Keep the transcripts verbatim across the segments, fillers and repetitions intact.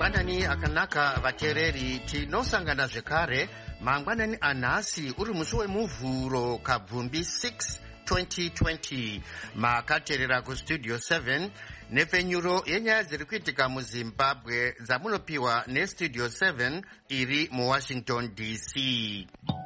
Mangwanani akanaka vatereri tinosangana zvekare mangwanani anhasi uri musi wemuvhuro kabvumbi six twenty twenty makaterera kustudio seven nepfenyuro yenyaya dziri kuitika muzimbabwe dzamunopiwa nestudio seven iri muwashington D C.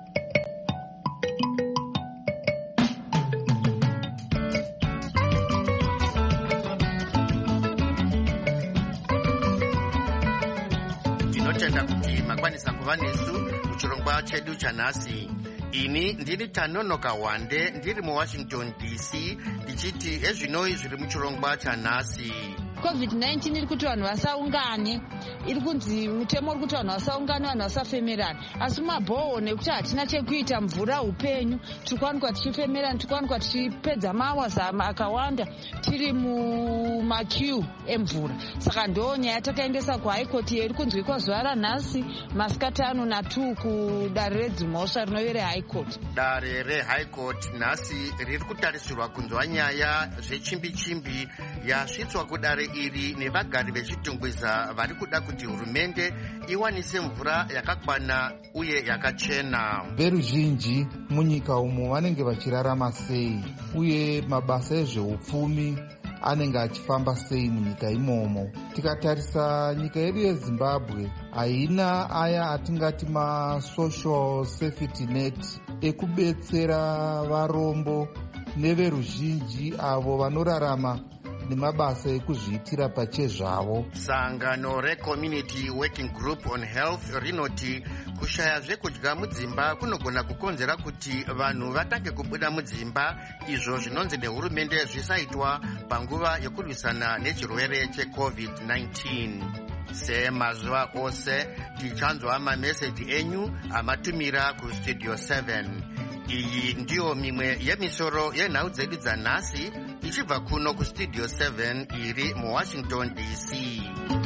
Tinotenda kuti makwanisa kuva nesu muchirongwa chedu chanhasi. Ini ndiri Tanonoka Wande ndiri muwashington D C ndichiti ezvinoi zviri muchirongwa chanhasi. covid nineteen iri kuti vanhu vasaungane, iri kunzi mutemo uri kuti vanhu vasaungane, vanhu vasafemerana, asi mabhoho nekuti hatina chekuita mvura upenyu, tiri kuwanikwa tichifemerana, tiri kuwanikwa tichipedza mawaza akawanda tiri mumakiu emvura. Saka ndo nyaya takaendesa kuhigh court iri kunzwikwa zuva ranhasi masikati ano natu kudare redzimhosva rinove rehigh court. Dare rehigh court nhasi riri kutarisirwa kunzwa nyaya zvechimbi-chimbi yasvitswa kudare iri nevagari vechitungwiza vari kuda kuti hurumende iwanise mvura yakakwana uye yakachena. Veruzhinji munyika umu vanenge vachirarama sei uye mabasa ezveupfumi anenge achifamba sei munyika imomo. Tikatarisa nyika yedu yeZimbabwe haina aya atingati masocial safety net ekubetsera varombo neveruzhinji avo vanorarama nemabasa ekuzviitira pachezvavo. Sangano reCommunity Working Group on Health rinoti kushaya zvekudya mudzimba kunogona kukonzera kuti vanhu vatange kubuda mudzimba, izvo zvinonzi nehurumende zvisaitwa panguva yekurwisana nechirwere checovid nineteen. Semazuva ose tichanzwa mameseji enyu amatumira kustudio seven. Iyi ndiyo mimwe yemisoro yenhau dzedu dzanhasi ichibva kuno kustudio seven iri muwashington D C.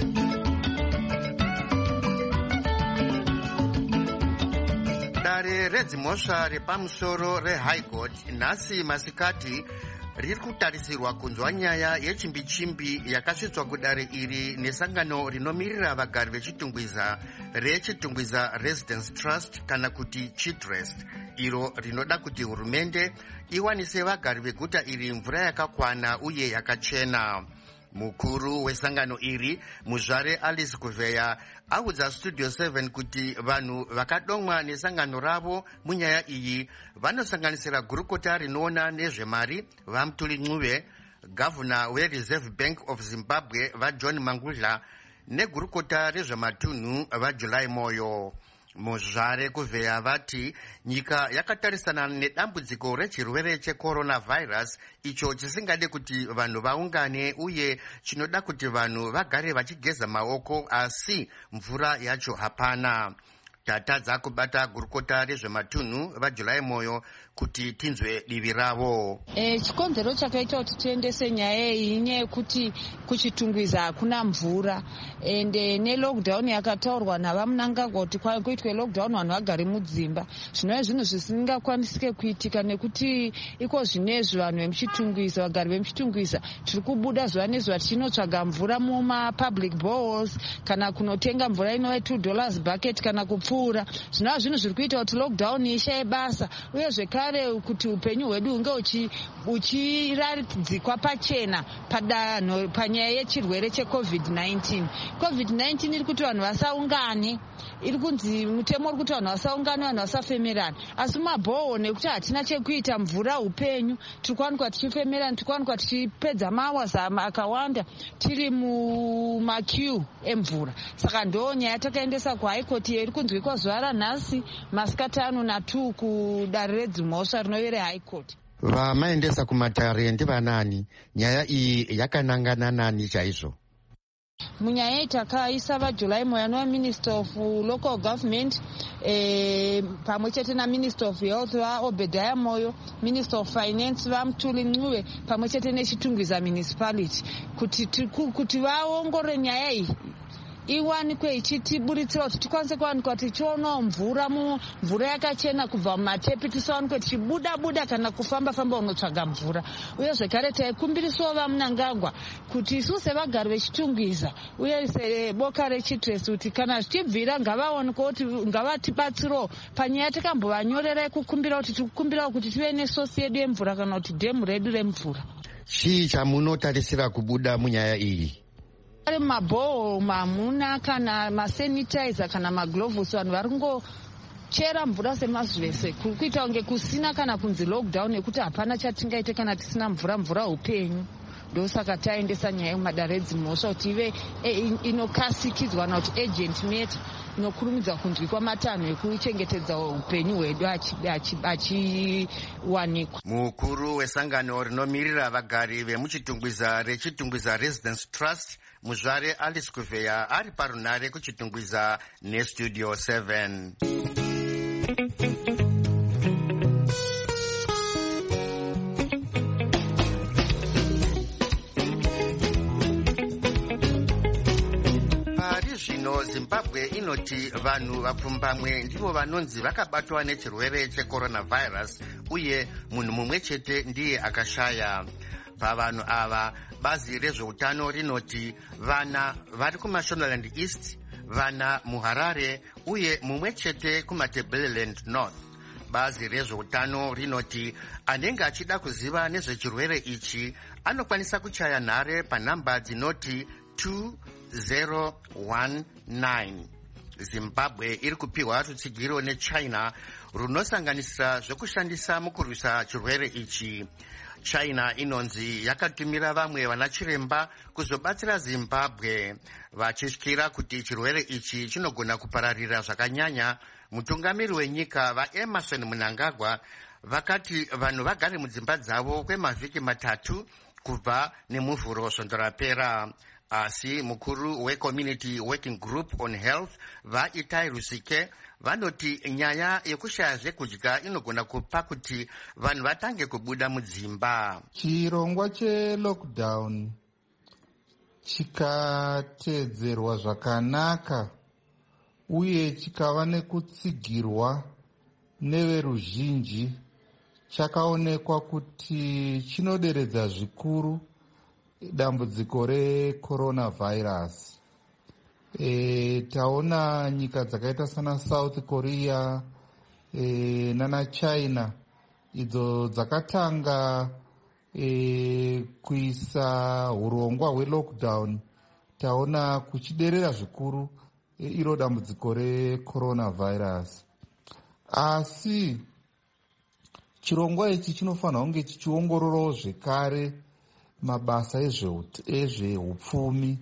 Dare redzimhosva repamusoro rehigh court nhasi masikati riri kutarisirwa kunzwa nyaya yechimbi-chimbi yakasvitswa kudare iri nesangano rinomirira vagari vechitungwiza rechitungwiza Residence Trust kana kuti Chitrest, iro rinoda kuti hurumende iwanise vagari veguta iri mvura yakakwana uye yakachena. Mukuru wesangano iri Muzvare Alice Kuveya audza studio seven kuti vanhu vakadomwa nesangano ravo munyaya iyi vanosanganisira gurukota rinoona nezvemari vaMutuli Ncube, gavhuna weReserve Bank of Zimbabwe vaJohn Mangudla negurukota rezvematunhu vaJuly Moyo. Muzvare Kuveya vati nyika yakatarisana nedambudziko rechirwere checoronavirus icho chisingade kuti vanhu vaungane uye chinoda kuti vanhu vagare vachigeza maoko, asi mvura yacho hapana. Tatadza kubata gurukota rezvematunhu vaJuly Moyo kuti tinzwe divi ravo. E, chikonzero chakaita kuti tiendese nyaya iyi nyekuti kuchitungwiza hakuna mvura ende nelockdown yakataurwa navaMnangagwa kuti kuitwe lockdown vanhu vagare mudzimba. Zvinova zvinhu zvisingakwanisike kuitika nekuti iko zvinezvi vanhu vemuchitungwiza, vagari vemuchitungwiza tiri kubuda zuva nezuva tichinotsvaga mvura mumapublic boreholes kana kunotenga mvura inove two dollars bucket kana kupfuura. Zvinova zvinhu zviri kuita kuti lockdown ishaye basa uye zvekare kuti upenyu hwedu hunge uchiradzikwa pachena padanho panyaya yechirwere checovid nineteen. covid nineteen iri kuti vanhu vasaungane, iri kunzi mutemo uri kuti vanhu vasaungane, vanhu vasafemerana, asi mabhoho nekuti hatina chekuita mvura upenyu, tiri kuwanikwa tichifemerana, tiri kuwanikwa tichipedza mawaza akawanda tiri mumakiu emvura. Saka ndo nyaya takaendesa kuhigh court iri kunzwikwa zuva ranhasi masikati ano natu kudare redzimhosva rinove rehigh court. Vamaendesa kumatare ndivanani? Nyaya iyi yakanangana nani chaizvo? Munyaya iyi takaisa vaJuly Moyo anova Minister of Local Government eh, pamwe chete naMinister of Health vaObediah Moyo, Minister of Finance vaMutuli Ncube pamwe chete nechitungwiza municipality kuti, kuti vaongorore nyaya iyi iwanikwe ichitiburitsira kuti tikwanise kuwanikwa tichionawo mvura mvura yakachena kubva mumatepi, tisawanikwe tichibuda buda kana kufamba famba unotsvaga mvura. Uye zvekare taikumbirisawo vaMunangagwa kuti isusu sevagari vechitungwiza uye seboka rechitresi kuti kana zvichibvira ngavaonekwa kuti ngavatibatsirewo panyaya yatakambovanyorera kukumbira kuti tikukumbirawo kuti tive nesosi yedu yemvura kana kuti dhemu redu remvura. Chii chamunotarisira kubuda munyaya iyi? Ari mabhoho mamuna kana masanitizer kana maglovhos, vanhu vari kungochera mvura semazvese kuita kunge kusina kana kunzi lockdown nekuti hapana chatingaite kana tisina mvura, mvura upenyu. Ndosaka taendesa nyaya yemadaredzi mhosva kuti ive inokasikidzwa kana kuti agent matter inokurumidza kunzwikwa matanho ekuchengetedza upenyu hwedu achiwanikwa. Mukuru wesangano rinomirira vagari vemuchitungwiza rechitungwiza Residence Trust Muzvare Alice Kuveya ari parunare kuchitungwiza neStudio seven. Zvino Zimbabwe inoti vanhu vapfumbamwe ndivo vanonzi vakabatwa nechirwere checoronavirus uye munhu mumwe chete ndiye akashaya. Pavanhu ava bazi rezveutano rinoti vana vari kuMashonaland East, vana muHarare uye mumwe chete kumaTebeleland North. Bazi rezveutano rinoti anenge achida kuziva nezvechirwere ichi anokwanisa kuchaya nhare panhamba dzinoti two zero one nine. Zimbabwe iri kupiwa rutsigiro neChina runosanganisira zvekushandisa mukurwisa chirwere ichi. China inonzi yakatumira vamwe vanachiremba kuzobatsira Zimbabwe vachityira kuti chirwere ichi chinogona kupararira zvakanyanya. Mutungamiri wenyika vaEmerson Mnangagwa vakati vanhu vagare mudzimba dzavo kwemavhiki matatu kubva nemuvhuro svondo rapera. Asi mukuru weCommunity Working Group on Health vaItai Rusike vanoti nyaya yekushaya zvekudya inogona kupa kuti vanhu vatange kubuda mudzimba. Chirongwa chelockdown chikatedzerwa zvakanaka uye chikava nekutsigirwa neveruzhinji, chakaonekwa kuti chinoderedza zvikuru dambudziko recoronavirus. E, taona nyika dzakaita sana South Korea e, nana China idzo dzakatanga e, kuisa hurongwa hwelockdown. Taona kuchiderera zvikuru e, iro dambudziko recoronavirus. Asi chirongwa ichi chinofanira kunge chichiongororawo zvekare mabasa ezveupfumi.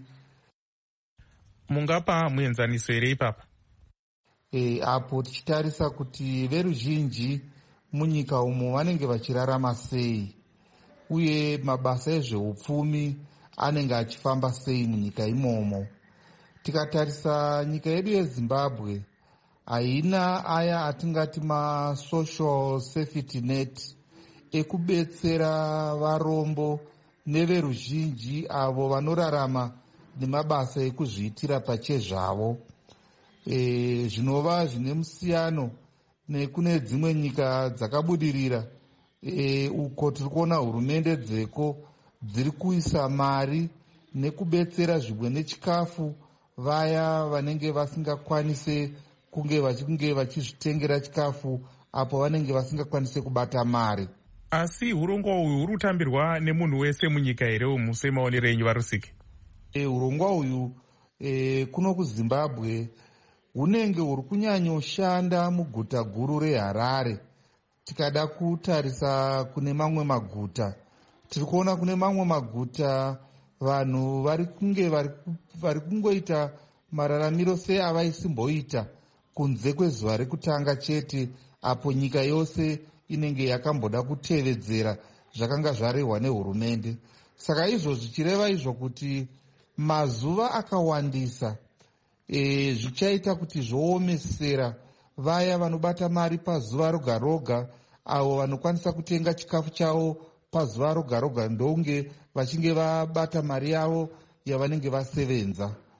Mungapa muenzaniso here ipapa? E, apo tichitarisa kuti veruzhinji munyika umo vanenge vachirarama sei uye mabasa ezveupfumi anenge achifamba sei munyika imomo. Tikatarisa nyika yedu yeZimbabwe haina aya atingati masocial safety net ekubetsera varombo neveruzhinji avo vanorarama nemabasa ekuzviitira pachezvavo. E, zvinova zvine musiyano nekune dzimwe nyika dzakabudirira e, uko tiri kuona hurumende dzeko dziri kuisa mari nekubetsera zvimwe nechikafu vaya vanenge vasingakwanise kunge vachinge vachizvitengera chikafu apo vanenge vasingakwanise kubata mari. Asi urongwa uyu huri kutambirwa nemunhu wese munyika here umu semaonero enyu vaRusike? E, urongwa uyu e, kuno kuZimbabwe hunenge huri kunyanyoshanda muguta guru reHarare. Tikada kutarisa kune mamwe maguta, tiri kuona kune mamwe maguta vanhu vari kunge vari kungoita mararamiro seavaisimboita kunze kwezuva rekutanga chete, apo nyika yose inenge yakamboda kutevedzera zvakanga zvarehwa nehurumende. Saka izvozvi chireva izvo kuti mazuva akawandisa e, zvichaita kuti zvoomesera vaya vanobata mari pazuva roga roga, avo vanokwanisa kutenga chikafu chavo pazuva roga roga ndonge vachinge vabata mari yavo yavanenge vasevenza.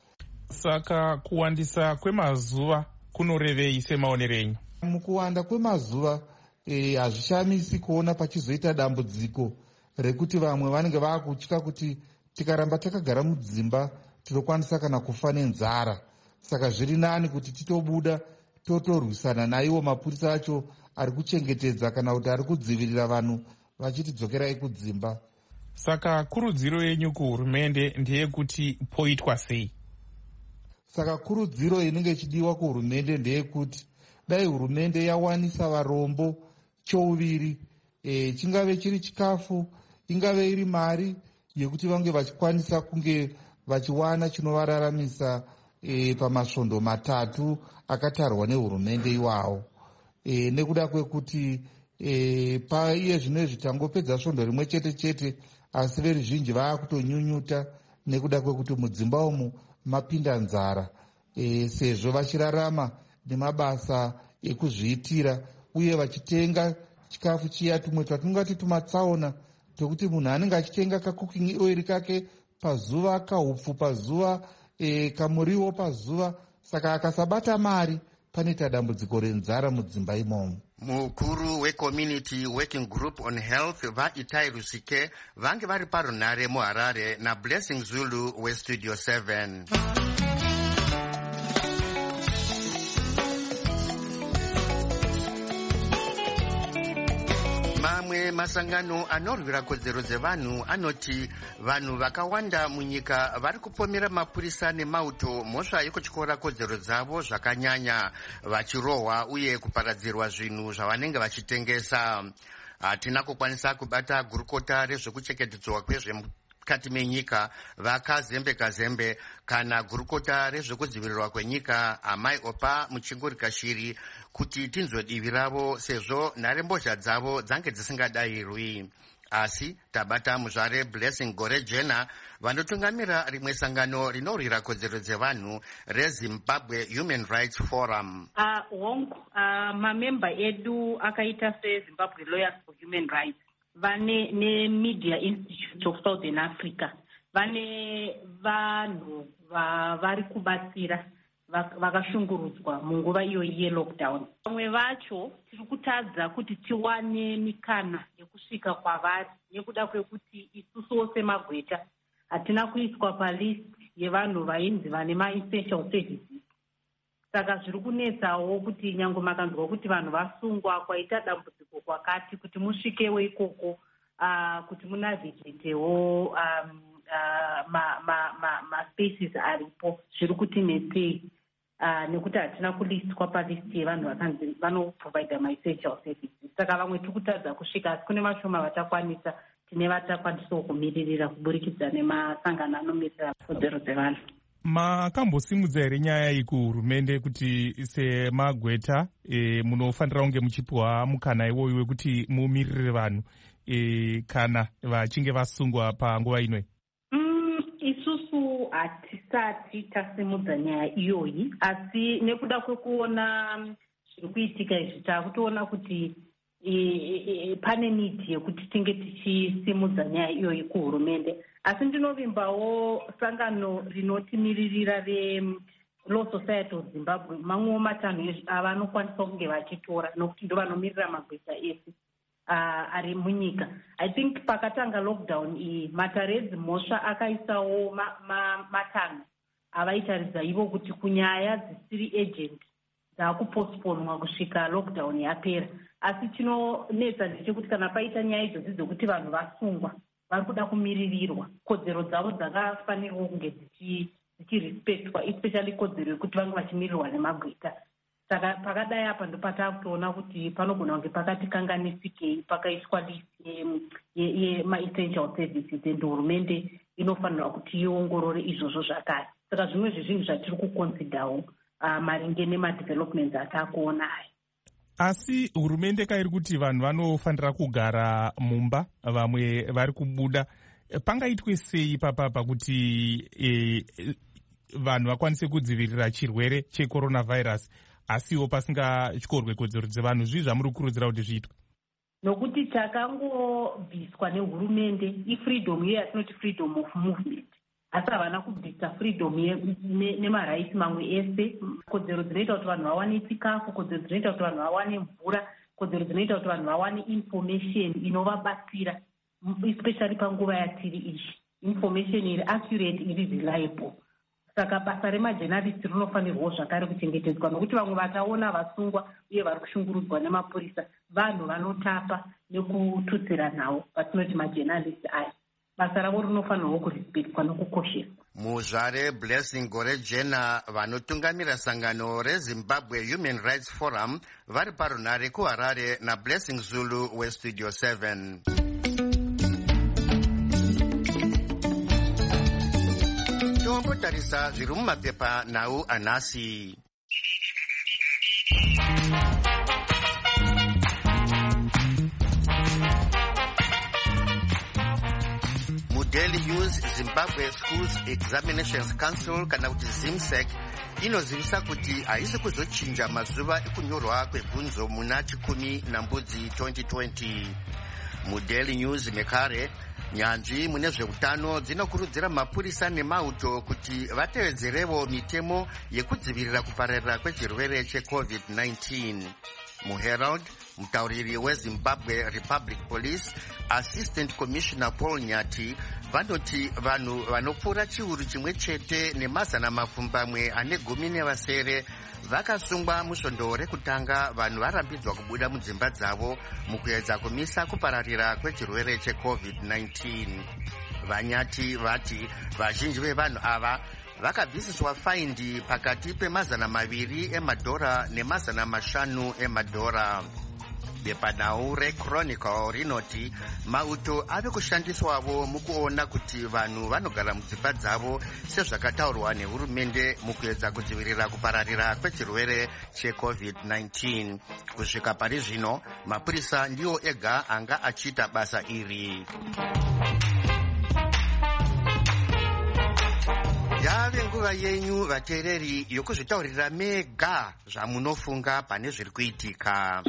Saka kuwandisa kwemazuva kunorevei semaonero enyu? Mukuwanda kwemazuva hazvishamisi e, kuona pachizoita dambudziko rekuti vamwe vanenge vaakutya kuti tikaramba takagara mudzimba tinokwanisa kana kufa nenzara. Saka zviri nani kuti titobuda totorwisana naiwo mapurisa acho ari kuchengetedza kana kuti ari kudzivirira vanhu vachitidzokerai kudzimba. Saka kurudziro yenyu kuhurumende ndeyekuti poitwa sei? Saka kurudziro inenge ichidiwa kuhurumende ndeyekuti dai hurumende yawanisa varombo chouviri, e, chingave chiri chikafu, ingave iri mari yekuti vange vachikwanisa kunge vachiwana chinovararamisa e, pamasvondo matatu akatarwa nehurumende iwawo. E, nekuda kwekuti e, paiye zvino zvitangopedza svondo rimwe chete chete, asi veruzhinji vaakutonyunyuta nekuda kwekuti mudzimba umu mapinda nzara, e, sezvo vachirarama nemabasa ekuzviitira uye vachitenga chikafu chiya tumwe twatingati tumatsaona tokuti munhu anenge achitenga kakuking oil kake pazuva, kaupfu pazuva, e, kamuriwo pazuva. Saka akasabata mari panoita dambudziko renzara mudzimba imomo. Mukuru weCommunity Working Group on Health vaItai Rusike vange vari parunhare muHarare naBlessing Zulu weStudio seven. Mamwe masangano anorwira kodzero dzevanhu anoti vanhu vakawanda munyika vari kupomera mapurisa nemauto mhosva yekutyora kodzero dzavo zvakanyanya, vachirohwa uye kuparadzirwa zvinhu zvavanenge vachitengesa. Hatina kukwanisa kubata gurukota rezvekuchengetedzwa kwezvemukati menyika vakazembe kazembe kana gurukota rezvekudzivirirwa kwenyika Amai Opa Muchingurika Shiri kuti tinzwe divi ravo sezvo nharembozha dzavo dzange dzisingadayirwi. Asi tabata muzvare Blessing Gorejena vanotungamira rimwe sangano rinorwira kodzero dzevanhu reZimbabwe Human Rights Forum. Uh, Wong, uh, mamemba edu akaita seZimbabwe Lawyers for Human Rights vane neMedia Institute of Southern Africa vane vanhu vari kubatsira vakashungurudzwa munguva iyoyi yelockdown. Vamwe vacho tiri kutadza kuti tiwane mikana yekusvika kwavari nekuda kwekuti isusuwo semagweta hatina kuiswa palist yevanhu vainzi vane maessential services. Saka zviri kunetsawo kuti nyange makanzwa kuti vanhu vasungwa kwaita dambudziko kwakati kuti musvikewo ikoko, uh, kuti munavhigitewo um, uh, ma, ma, ma, ma spaces aripo zviri kutinetsei. Uh, nekuti hatina kulistwa palisti yevanhu vakanzi vanoprovida maessential services. Saka vamwe tiri kutadza kusvika, asi kune vashoma vatakwanisa, tine vatakwanisawo kumiririra kuburikidza nemasangano anomirira kodzero dzevanhu. Makambosimudza here nyaya iyi kuhurumende kuti semagweta e, munofanira kunge muchipiwa mukana iwoyo wekuti mumirire vanhu e, kana vachinge vasungwa panguva inoi? Mm, isusu hatisati tasimudza nyaya iyoyi, asi nekuda kwekuona zviri kuitika izvi takutoona kuti e, e, pane nidhi yekuti tinge tichisimudza nyaya iyoyi kuhurumende. Asi ndinovimbawo sangano rinotimiririra reLaw Society of Zimbabwe mamwewo matanho avanokwanisa kunge vachitora nokuti ndo vanomirira magweta ese uh, ari munyika. I think pakatanga lockdown iyi matare edzimhosva akaisawo ma, ma, matanho avaitaridza ivo kuti kunyaya dzisiri agent dzaakuposponwa kusvika lockdown yapera. Asi chinonetsa ndechekuti kana paita nyaya idzodzi dzokuti vanhu vasungwa vari kuda kumiririrwa, kodzero dzavo dzakafanira kunge dzichirespectwa, especially kodzero yekuti vange vachimirirwa nemagweta. Saka pakadai apa ndo pataakutoona kuti panogona kunge pakatikanganisikei pakaiswa list yemaessential services, and hurumende inofanirwa kuti iongorore izvozvo zvakare. Saka zvimwe zvezvinhu zvatiri kuconsiderawo uh, maringe nemadevelopments ataakuona aya. Asi hurumende kairi kuti vanhu vanofanira kugara mumba, vamwe vari kubuda. Pangaitwe sei papapa kuti e, vanhu vakwanise kudzivirira chirwere checoronavirus asiwo pasingatyorwe kodzero dzevanhu? Zvii zvamuri kukurudzira kuti zviitwe? Nokuti takangobviswa nehurumende ifreedom iyo yatinoti freedom of movement. asi havana kubvisa freedom nemaraiti mamwe ese. Kodzero dzinoita kuti vanhu vawane chikafu, kodzero dzinoita kuti vanhu vawane mvura, kodzero dzinoita kuti vanhu vawane information inovabatsira, especially panguva yatiri ichi, information iri accurate, iri reliable. Saka basa remajournalist rinofanirwa zvakare kuchengetedzwa, nokuti vamwe vataona vasungwa uye vari kushungurudzwa nemapurisa vanhu vanotapa nekututsira nhau, vatinoti majournalist aya. Basa ravo rinofanirwa kurespektwa nokukosheswa. Muzvare Blessing Gorejena vanotungamira sangano reZimbabwe Human Rights Forum vari parunare kuHarare naBlessing Zulu weStudio seven. Tombotarisa zviri mumapepa nhau anhasi. Daily News Zimbabwe Schools Examinations Council kana kuti ZIMSEC inozivisa kuti haisi kuzochinja mazuva ekunyorwa kwebvunzo muna chikumi nambudzi twenty twenty. MuDaily News mekare nyanzvi mune zveutano dzinokurudzira mapurisa nemauto kuti vatevedzerevo mitemo yekudzivirira kupararira kwechirwere checovid nineteen. MuHerald mutauriri weZimbabwe Republic Police Assistant Commissioner Paul Nyati vanoti vanhu vanopfuura chiuru chimwe chete nemazana mapfumbamwe ane gumi nevasere vakasungwa musvondo rekutanga vanhu varambidzwa kubuda mudzimba dzavo mukuedza kumisa kupararira kwechirwere checovid nineteen. Vanyati vati vazhinji vevanhu ava vakabvisiswa faindi pakati pemazana maviri emadhora nemazana mashanu emadhora. Bepanhau reChronicle rinoti mauto ave kushandiswavo mukuona kuti vanhu vanogara mudzimba dzavo sezvakataurwa nehurumende mukuedza kudzivirira kupararira kwechirwere checovid nineteen. Kusvika pari zvino mapurisa ndiwo ega anga achiita basa iri. Yave nguva yenyu vateereri yokuzvitaurira mega zvamunofunga pane zviri kuitika.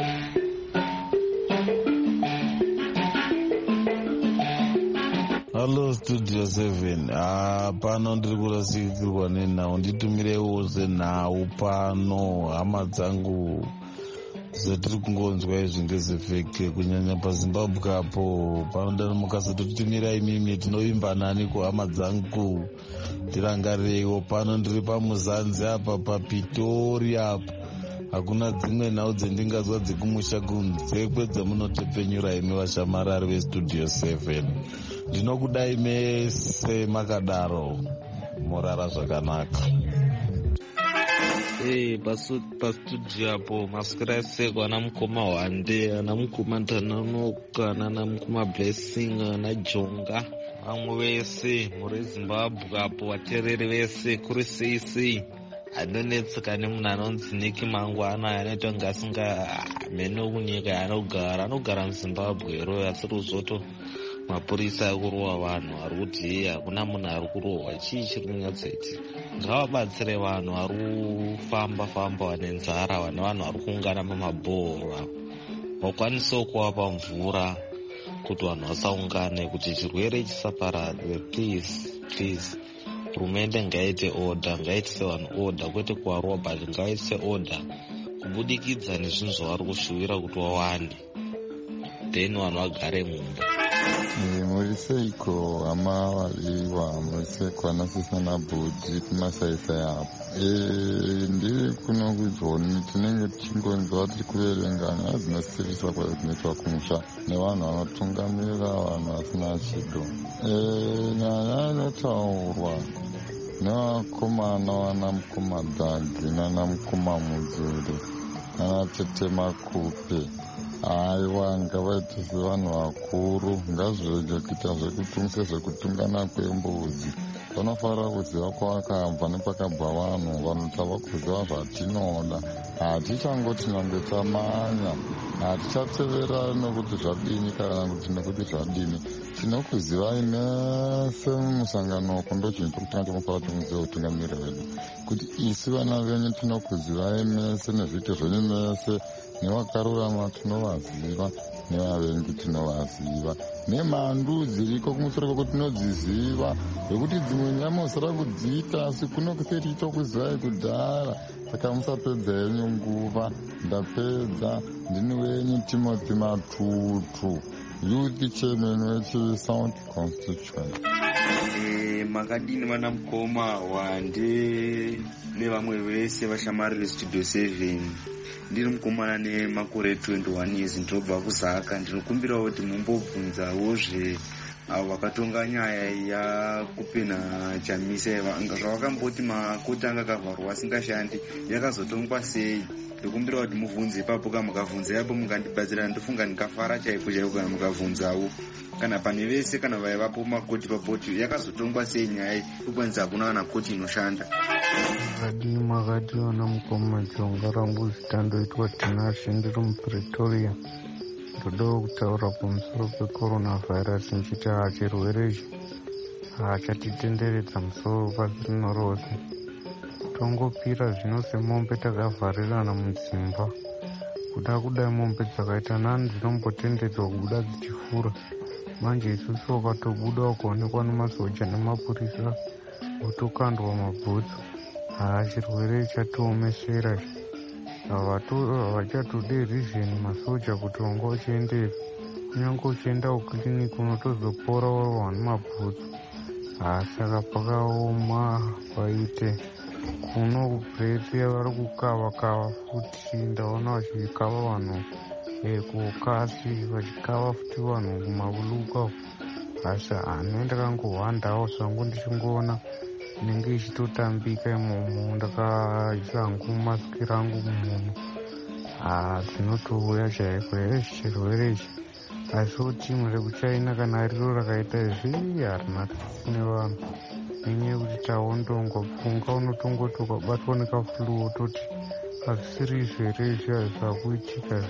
Hello Studio seven. Ah, pano ndiri kurasikirwa nenhau, nditumirewo senhau pano hama dzangu zvatiri kungonzwa izvi ndezefeke kunyanya paZimbabwe apo panoda mukasatotitumira imimi tinovimba nani kuhama dzangu tirangarirewo. Pano ndiri pamuzanzi apa paPitori apa, hakuna dzimwe nhau dzendingazwa dzekumusha kunze kwedzamunotepenyura imi vashamarari veStudio seven. Ndinokudai mese makadaro morara zvakanaka. Hey, pastudio apo maswera ese ana mukoma Hwande, ana mukoma Ntananoka, ana mukoma Blessing, ana Jonga, vamwe vese muri Zimbabwe apo vateereri vese kuri sei sei. Andonetseka nemunhu anonzi Niki Mangwana anoita kunge asingamheni kunyika anogara anogara muZimbabwe ro asi ruzoto mapurisa akurova vanhu ari kuti hei hakuna munhu ari kurohwa. Chii chiri kunyatsoitika? Ngavabatsire vanhu vari kufamba famba vane nzara, vane vanhu vari kuungana pamabhoro, vakwanisewo kuvapa mvura kuti vanhu vasaungane, kuti chirwere chisaparadzwe. Please, please. Hurumende ngaite order, ngaitise vanhu order, kwete kuvarova, but ngaitise order kubudikidza nezvinhu zvavari kushuwira kuti vawane, then vanhu vagare mumba. Muri seiko hama variwa muri seiko vana sisina nabhodhi kumasaisai apo. Ndiri kuno kujoni tinenge tichingonzwa tiri kuverenga nyaya dzinosirisa kwadzinoitwa kumusha nevanhu vanotungamirira vanhu vasina chido. Nyaya inotaurwa nevakomana vana mukoma Dhagi nana mukoma Mudzuri nana tete Makupe. Aiwa, ngavaitise vanhu vakuru, ngazvirege kuita zvekutungisa zvekutungana kwembudzi. Vanofanira kuziva kwavakabva nepakabva vanhu, vanhu tava kuziva zvatinoda. Hatichangoti nyangwe tamanya, hatichatevera nokuti zvadini kana kuti nekuti zvadini. Tinokuzivai mese mumusangano uko ndochinhu tokutanga tomupa tomuziva utungamiri hwedu. Kuti isi vana venyu tinokuzivai mese nezviito zvenyu mese nevakarurama tinovaziva. nevavengi tinovaziva, nemhandu dziriko kumusoro kweko tinodziziva, zvekuti dzimwe nyamusara kudziita asi kuno kuseti tichokuzivai kudhara. Saka musapedza yenyu nguva. Ndapedza. Ndini wenyu Timothy Matutu, youth chairman wechiSouth constituency. E, makadini vana mukoma wande nevamwe vese vashamari vestudio seven. Ndiri mukomana nemakore twenty-one years ndinobva kuzaka. Ndinokumbirawo kuti mumbobvunzawozve avo vakatonga nyaya yakupena chamisa zvavakamboti makoti anga akavharwa asingashandi yakazotongwa sei. Ndikumbira kuti mubvunze ipapo, kana mukabvunza ipapo mukandibatsira ndofunga ndikafara chaiko chaiko kana mukabvunzawo. Kana pane vese kana vaivapo makoti papoti yakazotongwa sei nyaya ikwanisa hakuna kana koti inoshanda. Makadii makadii vana mukoma jonga rangu zita ndoitwa Tinashe ndiri muPretoria. Ndodawo kutaura pamusoro pecoronavirus nchiti chirwere ichi chatitenderedza musoro pasi rino rose. Tongopira zvino semombe takavharirana mudzimba. Kuda kudai mombe dzakaita nani dzinombotendedzwa kubuda dzichifura. Manje isusu wakatobuda ukaonekwa nemasoja nemapurisa wotokandwa mabhutsu. Haa, chirwere chatiomesera. Havachatode rizheni masoja kuti wanga uchiendera. Kunyange uchienda kukiriniki unotozopora warwa nemabhutsu. Haa, saka pakaoma paite kuno kuPretoria vari kukava kava futi. Ndaona vachikava vanhu kukasi, vachikava futi vanhu kumabuluka. Asi hane ndakangohwandawo zvangu ndichingoona inenge ichitotambika imomo. Ndakaisa hangu masiki rangu mumunhu. Haa, dzinotouya chaiko yechi chirwere ichi. Asi timu rekuchina kana riro rakaita izvi harina tsitsi nevanhu. Nenyaya yekuti taondongopunga unotongoti ukabatwa nekaflu wototi hazvisiri izvere izvi hazvakuitika.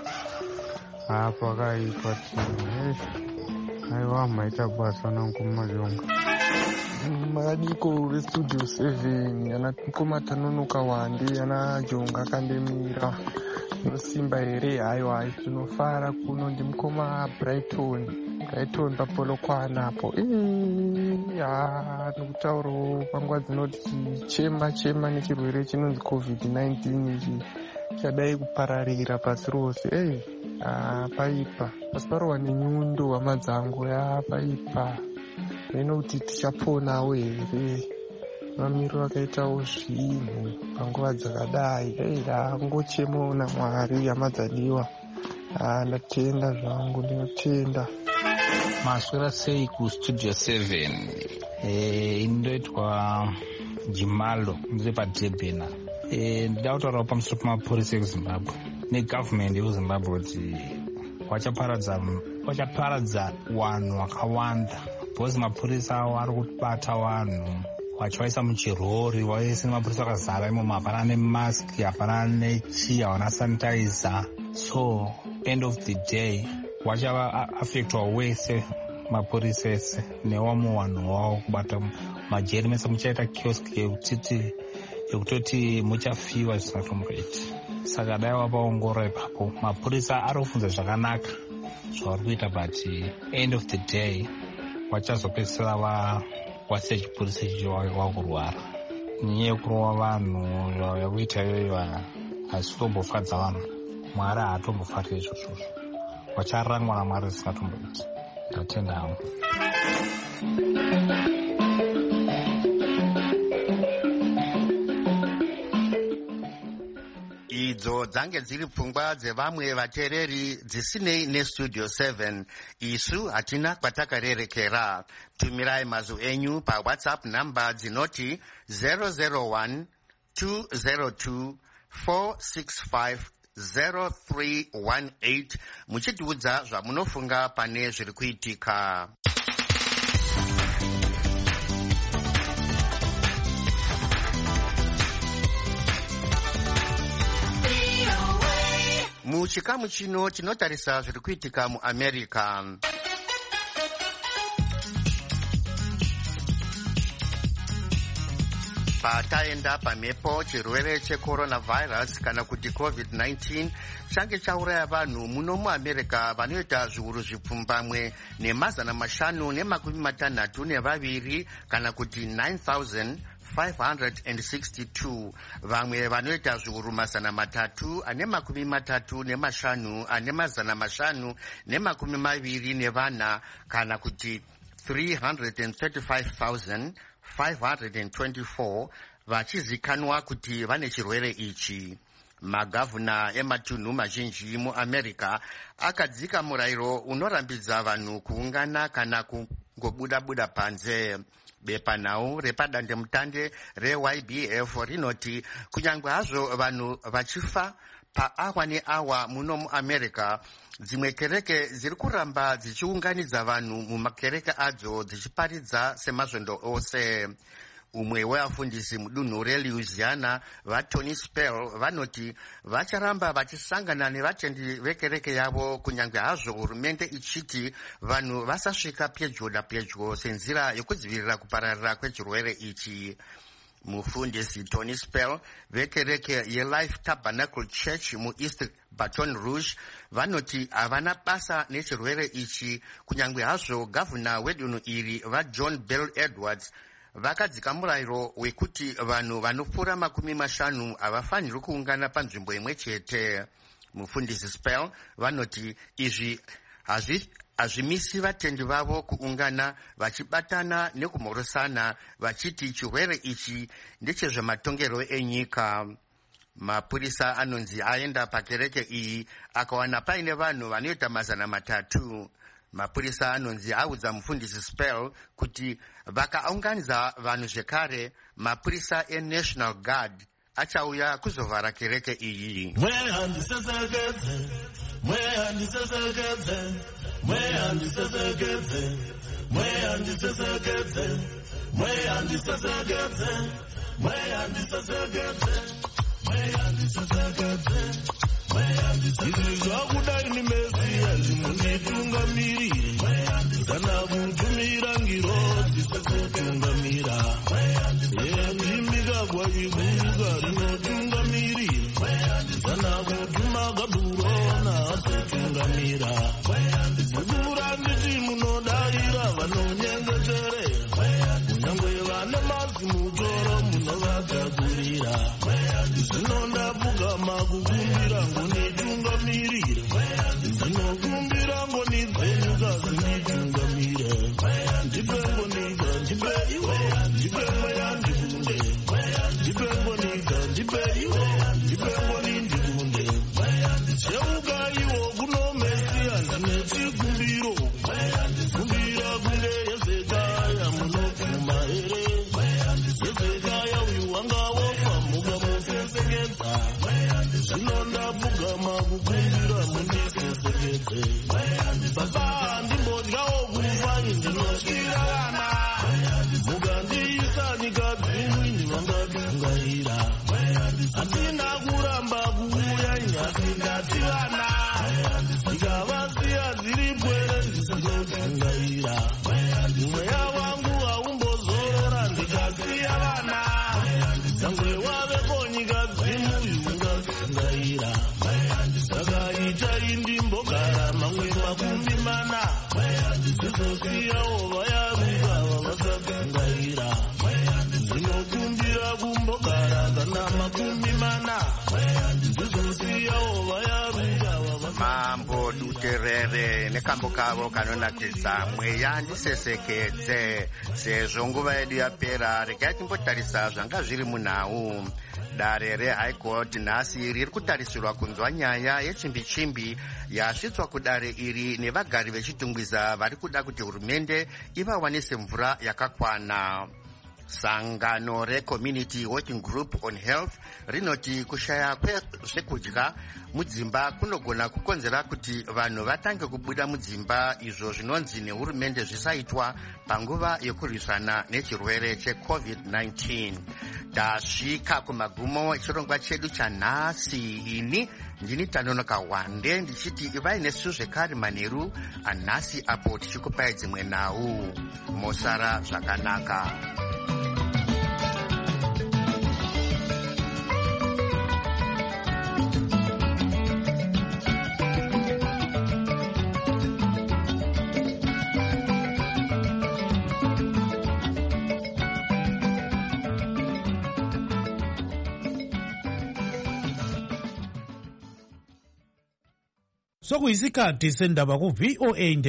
Haa, pakaitwa timu yeshe. Aiwa, maita basa nangu majonga. Madiko restudio seven yana mukoma tanonoka wande yana jonga akandemira. Nosimba here haiwa tinofara kuno ndimukoma Brighton. Brighton papolokwana apo. Eeeh, nokutaurawo panguva dzinoti chemba chemba nechirwere chinonzi covid nineteen ichi chadai kupararira pasi rose. Ei, ah, paipa. Pasi parova nenyundo hama dzangu, ya paipa. Hino kuti tichaponawo here. Mamiro akaitawo zvinhu panguva dzakadai. Ei, ngochemawo naMwari hama dzadiwa. Ah, ndatenda zvangu, ndinotenda. Maswera sei kustudio seven. Eh, indoitwa Jimalo ndiri paDurban. Eh, ndida kutaurawo pamusoro pemapurisa ekuZimbabwe negavhumende yekuZimbabwe kuti vachaparadza vachaparadza vanhu vakawanda. Bhozi mapurisa avo ari kubata vanhu vachivaisa muchirori, vaise nemapurisa vakazara imomo, hapana nemaski, hapana nechii, havana sanitizer. So end of the day vachava affectwa wese mapurisa ese newamwe vanhu wavo kubata majeri mese. Muchaita kiosk yekutiti yekutoti muchafiwa zvisina kutomboita. Saka dai vapaongorora ipapo mapurisa ari kufunza zvakanaka zvavari kuita, but end of the day vachazopedzisira vasiya chipurisa ichi vakurwara. Nyaya yekurova vanhu yakuita iyoyo hazisi kutombofadza vanhu. Mwari haatombofariri izvozvo. Vacharangwa naMwari zvisingatomboiti. Ndatenda hangu. Idzo dzange dziri pfungwa dzevamwe vateereri dzisinei nestudio seven. Isu hatina kwatakarerekera. Tumirai mazwi enyu paWhatsApp namba dzinoti zero zero one two zero two four six five zero three one eight muchitiudza zvamunofunga pane zviri kuitika. Muchikamu chino tinotarisa zviri kuitika muAmerica. pataenda pamhepo chirwere checoronavirus kana kuti covid nineteen change chauraya vanhu muno muamerica vanoita zviuru zvipfumbamwe nemazana mashanu nemakumi matanhatu nevaviri kana kuti nine thousand five hundred sixty-two. Vamwe vanoita zviuru mazana matatu ane makumi matatu nemashanu ane mazana mashanu nemakumi maviri nevana kana kuti three hundred thirty-five thousand five hundred twenty-four vachizikanwa kuti vane chirwere ichi. Magavhuna ematunhu mazhinji muamerica akadzika murayiro unorambidza vanhu kuungana kana kungobuda-buda panze. Bepanhau repadandemutande reY B F rinoti kunyangwe hazvo vanhu vachifa paawa neawa muno muamerica, dzimwe kereke dziri kuramba dzichiunganidza vanhu mumakereke adzo dzichiparidza semazvondo ose. Umwe wevafundisi mudunhu reLouisiana vaTony Spell vanoti vacharamba vachisangana nevatendi vekereke yavo kunyangwe hazvo hurumende ichiti vanhu vasasvika pedyo napedyo senzira yokudzivirira kupararira kwechirwere ichi. Mufundisi Tony Spell vekereke yeLife Tabernacle Church muEast Baton Rouge vanoti havana basa nechirwere ichi kunyangwe hazvo gavhuna wedunhu iri vaJohn Bell Edwards vakadzika murayiro wekuti vanhu vanopfuura makumi mashanu havafanirwi kuungana panzvimbo imwe chete. Mufundisi Spell vanoti izvi hazvimisi vatendi vavo kuungana vachibatana nekumhorosana vachiti chirwere ichi ndechezvematongero enyika. Mapurisa anonzi aenda pakereke iyi akawana paine vanhu vanoita mazana matatu. Mapurisa anonzi audza mufundisi Spell kuti vakaunganidza vanhu zvekare mapurisa eNational Guard achauya kuzovhara kereke iyi. Izvi zvakudai neMesiya zvimunditungamirire kana kutumira ngirodzi sekutungamira ndimbikagwa iguruka rinotungamirire kana kutuma gaburona asotungamira zibura nditi munodarira vanonyengeterera kunyangwe vane mazi mutoro munovagadzirira zvinondabuka makukumbira ngonitungamirire zvinokumbira ngonidzenyuka zvinditungamire ndipe ngonika ndipe iwe ndipe mweya ndikunde ndipe ngonika ndipe iwe ndipe ngoni ndikunde cheuka iwo kuno Mesiya ndine chikumbiro kumbira kunde Hezekaya munopfuma here Hezekaya uyu wanga wofa mukamusesekedza zvinondabuka makukumbira mundisesekedze baba ndimbodyawo kufa ndinotyira vana mukandiisa nyika dzimwini vangatungaira hatina kuramba kuuya nyasi ndati vana ndikavasiya dziri pwere ndisizotungaira mweya wangu haumbozorora ndikasiya vana dzangwe waveko nyika dzimuyu ungatungaira saka indimbogara mamwe makumi mana ndizosiyawo vayaruka vavasatungaira zvinokumbira kumbogara kana makumi mana ndizosiyawo vayaruka Mambo Duterere nekambo kavo kanonakidza mweya ndisesekedze. Sezvo nguva yedu yapera, regai timbotarisa zvanga zviri munhau. Dare reHigh Court nhasi riri kutarisirwa kunzwa nyaya yechimbi-chimbi yasvitswa kudare iri nevagari vechitungwiza vari kuda kuti hurumende ivawanise mvura yakakwana. Sangano reCommunity Working Group on Health rinoti kushaya kwezvekudya mudzimba kunogona kukonzera kuti vanhu vatange kubuda mudzimba, izvo zvinonzi nehurumende zvisaitwa panguva yokurwisana nechirwere checovid nineteen. Tasvika kumagumo echirongwa chedu chanhasi. Ini ndini Tanonoka Wande ndichiti ivai nesu zvekare manheru anhasi apo tichikupai dzimwe nhau. Mosara zvakanaka. sokuyisikhathi sendaba ku-V O A